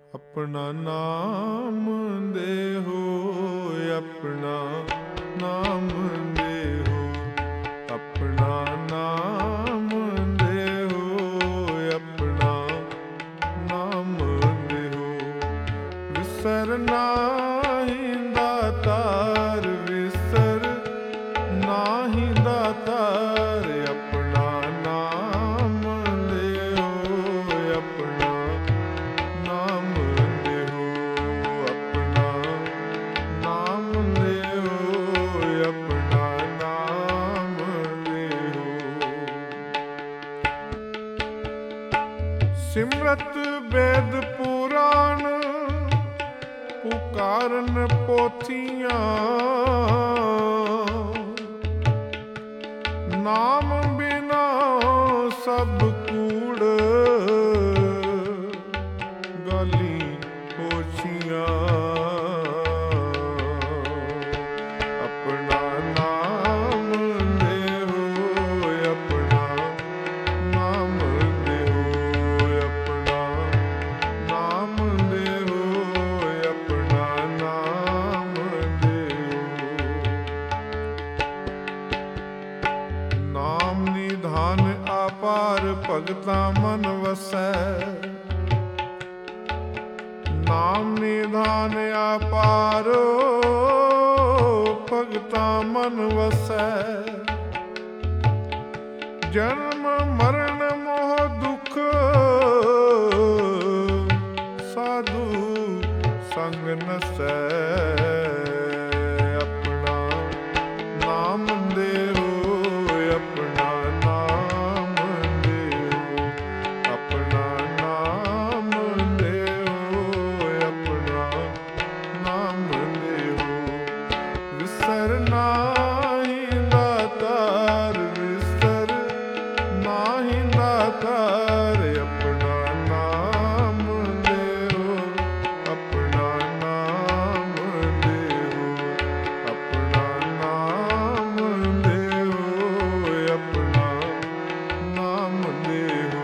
ਆਪਣਾ ਨਾਮ ਦੇਹੋ, ਆਪਣਾ ਨਾਮ ਦੇਹੋ, ਆਪਣਾ ਨਾਮ ਦੇਹੋ, ਆਪਣਾ ਨਾਮ ਦੇਹੋ। ਵਿਸਰ ਨਾਹੀਂ ਦਾਤਾਰ, ਵਿਸਰ ਨਾਹੀਂ ਦਾਤਾਰ, ਆਪਣਾ ਨਾਮ ਦੇਹੋ, ਆਪਣਾ ਨਾਮ ਦੇਹੋ, ਆਪਣਾ ਨਾਮ ਦੇਹੋ, ਆਪਣਾ ਨਾਮ ਦੇਹੋ। ਸਿਮਰਤ ਵੇਦ ਪੁਰਾਣ ਪੁਕਾਰਨ ਪੋਥੀਆਂ, ਨਾਮ ਬਿਨਾ ਸਭ ਕੂੜ ਗਾਲੀ ਪੋਛੀਆਂ। ਆਪਣਾ ਨਾਮ ਦੇਹੋ, ਆਪਣਾ ਨਾਮ ਦੇਹੋ, ਆਪਣਾ ਨਾਮ ਦੇਹੋ, ਆਪਣਾ ਨਾਮ ਦੇਹੋ। ਨਾਮ ਨਿਧਾਨ ਆਪਾਰ ਭਗਤਾਂ ਮਨ ਵਸੈ, ਨਾਮ ਨਿਧਾਨ ਆਪਾਰੋ ਭਗਤਾਂ ਮਨ ਵਸੈ। ਜਨਮ ਮਰਨ ਮੋਹ ਦੁਖ ਸਾਧੂ ਸੰਗ ਨਸੈ। ਆਪਣਾ ਨਾਮ ਦੇਹੋ, ਆਪਣਾ ਨਾਮ ਦੇਹੋ, ਆਪਣਾ ਨਾਮ ਦੇਹੋ, ਆਪਣਾ ਨਾਮ ਦੇਹੋ। ਵਿਸਰ ਨਾਹੀਂ ਦਾਤਾਰ, ਵਿਸਰ ਨਾਹੀਂ ਦਾਤਾਰ, ਆਪਣਾ ਨਾਮ ਦੇਹੋ, ਆਪਣਾ ਨਾਮ ਦੇਹੋ, ਆਪਣਾ ਨਾਮ ਦੇਹੋ, ਆਪਣਾ ਨਾਮ ਦੇਹੋ।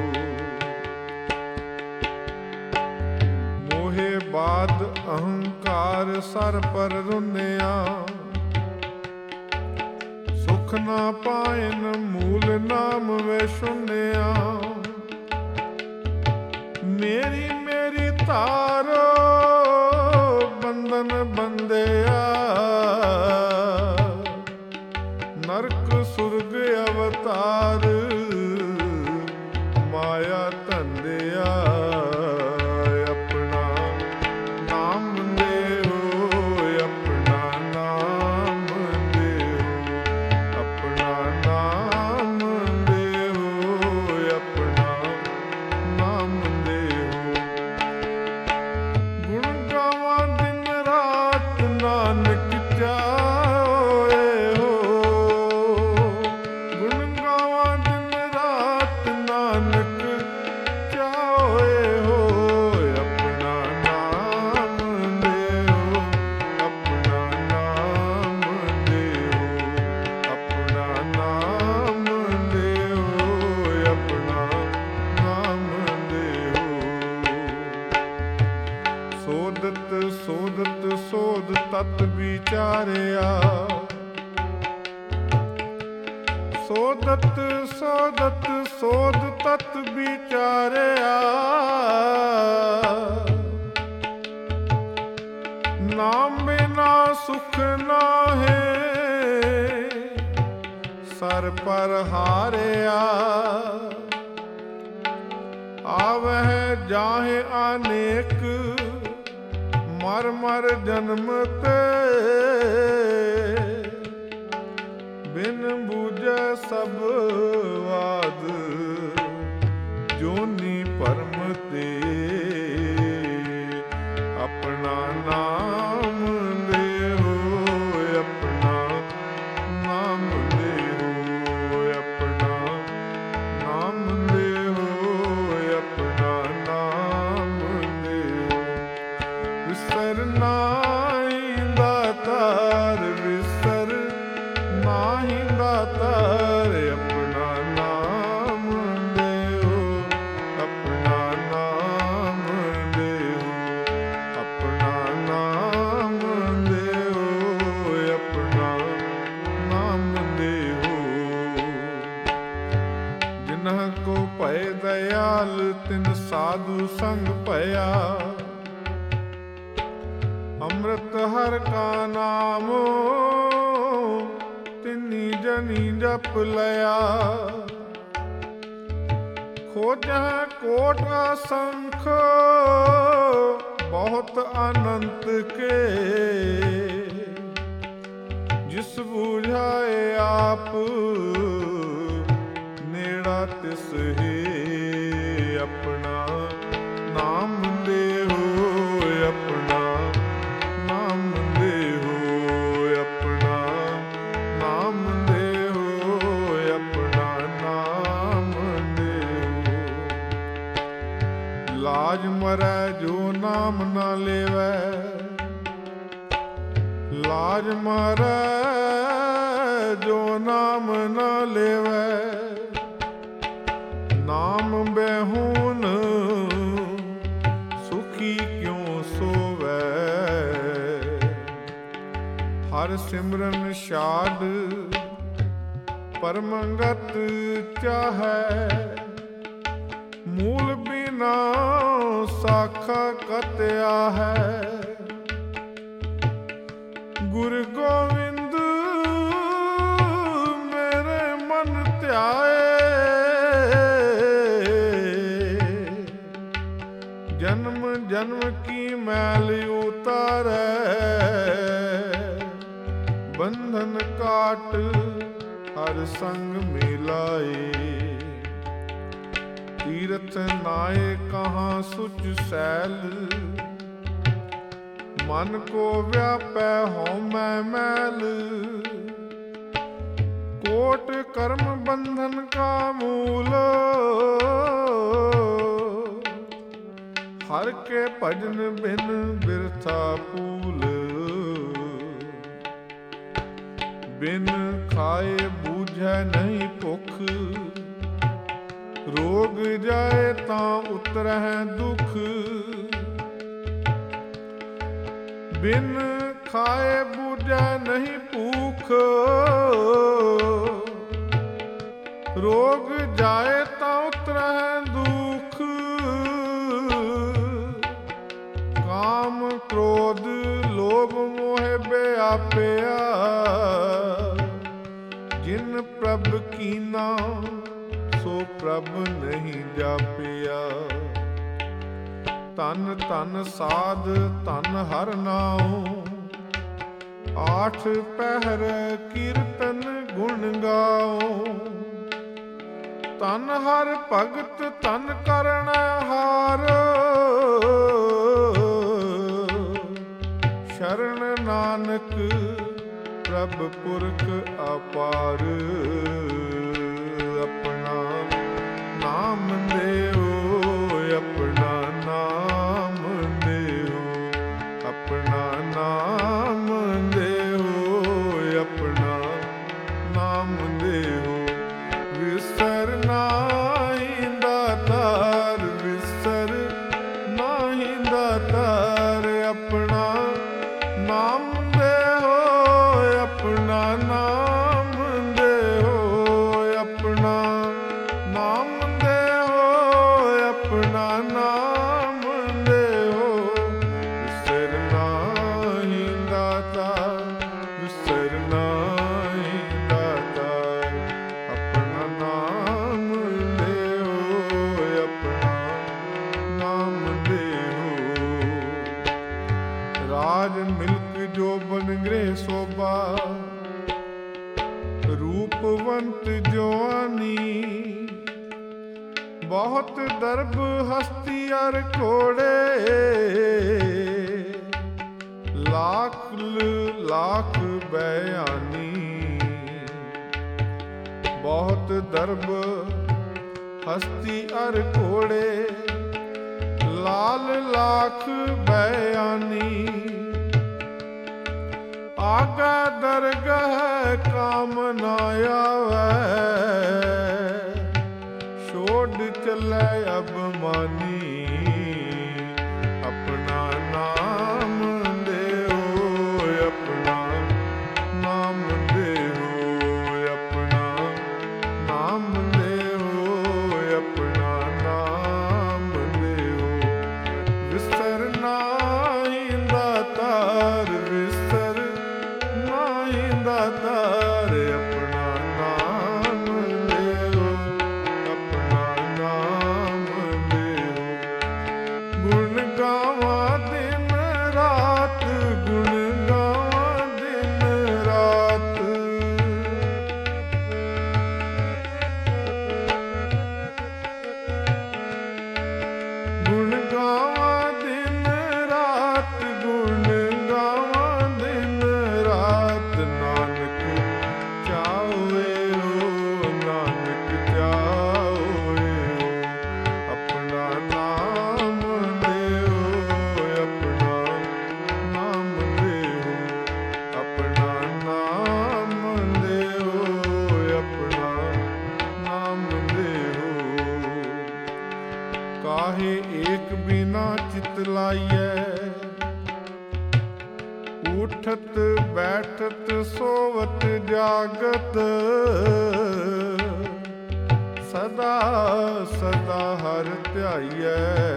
ਮੋਹੇ ਬਾਦ ਅਹੰਕਾਰ ਸਰ ਪਰ ਰੁੰਨਿਆ, ਸੁਖ ਨਾ ਪਾਇਨ ਮੂਲ ਨਾਮ ਵੇ ਸੁਨਿਆ। ਮੇਰੀ ਮੇਰੀ ਤਾਰੋ ਬੰਧਨ ਬੰਦਿਆ, ਨਰਕ ਸੁਰਗ ਅਵਤਾਰ ਮਾਇਆ ਧੰਦਿਆ। ਆਪਣਾ ਨਾਮ ਦੇਹੋ, ਆਪਣਾ ਨਾਮ ਦੇਹੋ, ਆਪਣਾ ਨਾਮ ਦੇਹੋ, ਆਪਣਾ ਨਾਮ ਦੇਹੋ। ਗੁਣ ਗਾਵਾਂ ਦਿਨ ਰਾਤ ਨਾਨਕ ਚਾਹੇ ਹੋ, ਗੁਣ ਗਾਵਾਂ ਦਿਨ ਰਾਤ ਨਾਨਕ ਚਾਹੇ ਹੋ। ਆਪਣਾ ਨਾਮ ਦੇਹੋ, ਆਪਣਾ ਨਾਮ ਦੇਹੋ, ਆਪਣਾ ਨਾਮ ਦੇਹੋ, ਆਪਣਾ ਨਾਮ ਦੇਹੋ। ਸੋਦਤ ਸੋਦਤ ਸੋਧ ਤਤ ਵਿਚਾਰਿਆ, ਸੋਦਤ ਸੋਦਤ ਸੋਧ ਤਤ ਵਿਚਾਰਿਆ। ਨਾਮ ਬਿਨਾ ਸੁਖ ਨਾਹੀ, ਸਰ ਪਰ ਹਾਰਿਆ। ਆਵਹਿ ਜਾਹੇ ਅਨੇਕ, ਮਰ ਮਰ ਜਨਮ ਤੇ। ਬਿਨ ਬੂਝੈ ਸਭ ਵਾਦ, ਜੋਨੀ ਭਰਮ ਤੇ। ਆਪਣਾ ਨਾਮ ਦੇਹੋ, ਆਪਣਾ ਨਾਮ ਦੇਹੋ, ਆਪਣਾ ਨਾਮ ਦੇਹੋ, ਆਪਣਾ ਨਾਮ ਦੇਹੋ। ਵਿਸਰ ਨਾਹੀਂ ਦਾਤਾਰ, ਵਿਸਰ ਨਾਹੀਂ ਦਾਤਾਰ, ਆਪਣਾ ਨਾਮ ਦੇਹੋ, ਆਪਣਾ ਨਾਮ ਦੇਹੋ। ਸਾਧੂ ਸੰਗ ਭਇਆ। ਅੰਮ੍ਰਿਤ ਹਰ ਕਾ ਨਾਮ ਤਿੰਨੀ ਜਨੀ ਜਪ ਲਿਆ। ਖੋਜਹਿ ਕੋਟ ਅਸੰਖ ਬਹੁਤ ਅਨੰਤ ਕੇ। ਜਿਸ ਬੁਝਾਏ ਆਪ ਨੇੜਾ ਤਿਸ ਹੀ। ਆਪਣਾ ਨਾਮ ਦੇਹੋ ਆਪਣਾ ਨਾਮ ਦੇਹੋ ਆਪਣਾ ਨਾਮ ਦੇਹੋ ਆਪਣਾ ਨਾਮ ਦੇਹੋ। ਲਾਜ ਮਰੈ ਜੋ ਨਾਮ ਨਾ ਲੇਵੈ। ਲਾਜ ਮਰੈ ਜੋ ਨਾਮ ਨਾ ਲੇਵੈ। ਨਾਮ ਬੈਹੂਨ ਸੁਖੀ ਕਿਉ ਸੋਵੈ। ਹਰ ਸਿਮਰਨ ਛਾਡ ਪਰਮੰਗਤ ਚਾਹੈ। ਮੂਲ ਬਿਨਾ ਸਾਖਾ ਕਤਿਆ ਹੈ। ਗੁਰ ਗੋਬਿੰਦ ਮੇਰੇ ਮਨ ਧਿਆਏ। ਜਨਮ ਜਨਮ ਕੀ ਮੈਲ ਉਤਾਰੈ। ਬੰਧਨ ਕਾਟ ਹਰ ਸੰਗ ਮਿਲਾਏ। ਤੀਰਥ ਨਾਏ ਕਹਾਂ ਸੁਚ ਸੈਲ। ਮਨ ਕੋ ਵਿਆਪੈ ਹਉਮੈ ਮੈਲ। ਕੋਟ ਕਰਮ ਬੰਧਨ ਕਾ ਮੂਲ। ਹਰ ਕੇ ਭਜਨ ਬਿਨ ਬਿਰਥਾ ਪੂਲ। ਬਿਨ ਖਾਏ ਬੂਝੈ ਨਹੀਂ ਭੁਖ। ਰੋਗ ਜਾਏ ਤਾਂ ਉਤਰਹਿ ਦੁਖ। ਬਿਨ ਖਾਏ ਬੂਝੈ ਨਹੀਂ ਭੂਖ। ਰੋਗ ਜਾਏ ਤਾਂ ਉਤਰਹਿ ਦੁਖ। ਕਾਮ ਕ੍ਰੋਧ ਲੋਭ ਮੋਹ ਵਿਆਪਿਆ। ਜਿਨ ਪ੍ਰਭ ਕੀਨਾ ਸੋ ਪ੍ਰਭ ਨਹੀਂ ਜਾਪਿਆ। ਧਨ ਧਨ ਸਾਧ ਧਨ ਹਰ ਨਾਉ। ਆਠ ਪਹਿਰ ਕੀਰਤਨ ਗੁਣ ਗਾਉ। ਧਨ ਹਰ ਭਗਤ ਧਨ ਕਰਣ ਹਾਰ। ਸ਼ਰਨ ਨਾਨਕ ਪ੍ਰਭ ਪੁਰਖ ਅਪਾਰ। ਆਪਣਾ ਨਾਮ ਦੇਹੋ ਆਪਣਾ ਨਾਮ ਦੇਹੋ ਆਪਣਾ ਨਾਮ ਦੇਹੋ ਆਪਣਾ ਨਾਮ ਦੇਹੋ। ਵਿਸਰ ਨਾਹੀਂ ਦਾਤਾਰ ਵਿਸਰ ਨਾਹੀਂ ਦਾਤਾਰ। ਆਪਣਾ ਨਾਮ ਦੇਹੋ ਆਪਣਾ ਨਾਮ ਦੇਹੋ ਆਪਣਾ ਨਾਮ ਦੇਹੋ ਆਪਣਾ ਨਾਮ ਦੇਹੋ। ਵਿਸਰ ਨਾਹੀਂ ਦਾਤਾਰ ਵਿਸਰ ਨਾਹੀਂ ਦਾਤਾਰ। ਆਪਣਾ ਨਾਮ ਦੇਹੋ ਆਪਣਾ ਨਾਮ ਦੇਹੋ। ਰਾਜ ਮਿਲਕ ਜੋਬਨ ਗ੍ਰਹਿ ਸੋਭਾ। ਰੂਪਵੰਤ ਜਵਾਨੀ। ਬਹੁਤ ਦਰਬ ਹਸਤੀ ਅਰ ਘੋੜੇ। ਲਾਖ ਲਾਖ ਬਿਆਨੀ। ਬਹੁਤ ਦਰਬ ਹਸਤੀ ਅਰ ਘੋੜੇ। ਲਾਲ ਲਾਖ ਬਿਆਨੀ। ਆਗਾ ਦਰਗਹ ਕਾਮ ਨਾ ਆਵੈ। ਛੋੜ ਚੱਲੇ ਅਬਮਾਨੀ। ਆਪਣਾ ਨਾਮ ਦੇਹੋ ਆਪਣਾ ਨਾਮ ਦੇਹੋ ਆਪਣਾ ਨਾਮ ਦੇਹੋ ਆਪਣਾ ਨਾਮ ਦੇਹੋ। ਗੁਣ ਗਾਵਾਂ ਦਿਨ ਰਾਤ, ਗੁਣ ਗਾਵਾਂ ਦਿਨ ਰਾਤ। ਗੁਣ ਗਾਵਾਂ ਦਿਨ ਰਾਤ, ਗੁਣ ਗਾਵਾਂ ਦਿਨ ਰਾਤ। ਨਾਨਕ ਚਾਹੋਏ ਓ, ਨਾਨਕ ਚਾਹੋਏ ਓ, ਆਪਣਾ ਨਾਮ ਲਿਓ, ਆਪਣਾ ਨਾਮ ਲਿਓ, ਆਪਣਾ ਨਾਮ ਲਿਓ, ਆਪਣਾ ਨਾਮ ਲਿਓ। ਕਾਹੇ ਏਕ ਬਿਨਾ ਚਿਤ ਲਾਈਐ, ਉਠਤ ਬੈਠਤ ਸੋਵਤ ਜਾਗਤ। ਸਦਾ ਸਦਾ ਹਰਿ ਧਿਆਈਐ,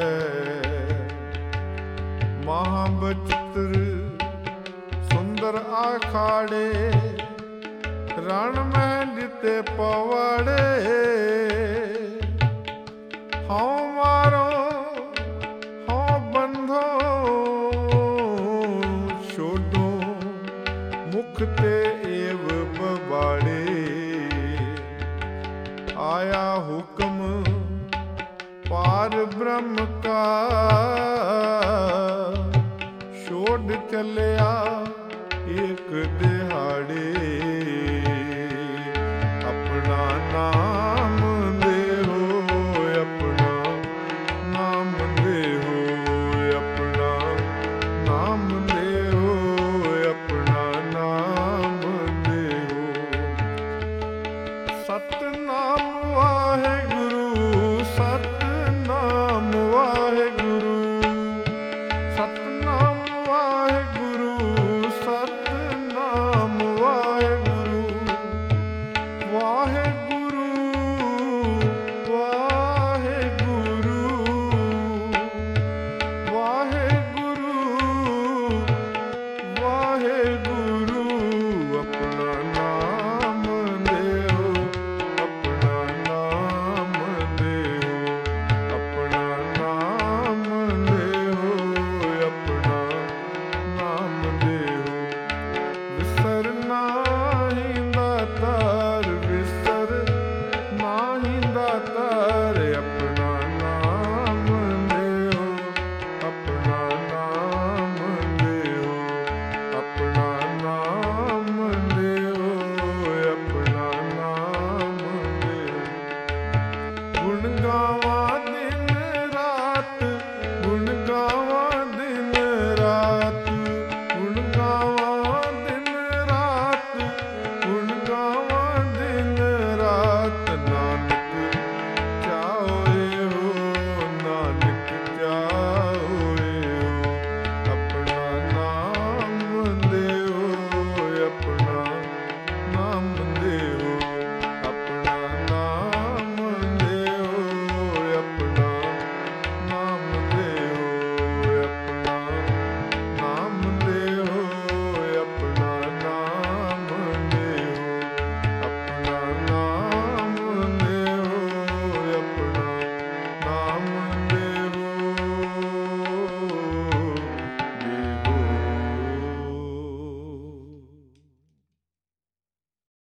ਮਹਾ ਬਚਿੱਤਰ ਸੁੰਦਰ ਆਖਾੜੇ। ਰਣ ਮਹਿ ਜਿਤੇ ਪਵਾੜੇ, ਹਉ ਮਾਰੋ ਹਉ ਬੰਧੋ। ਛੋਡੋ ਮੁਖ ਤੇ ਏਵ ਬਬਾੜੇ, ਆਇਆ ਹੁਕਮ ਪਾਰ ਬ੍ਰਹਮ ਕਾ। ਛੋਡ ਚਲਿਆ ਏਕ ਦੇ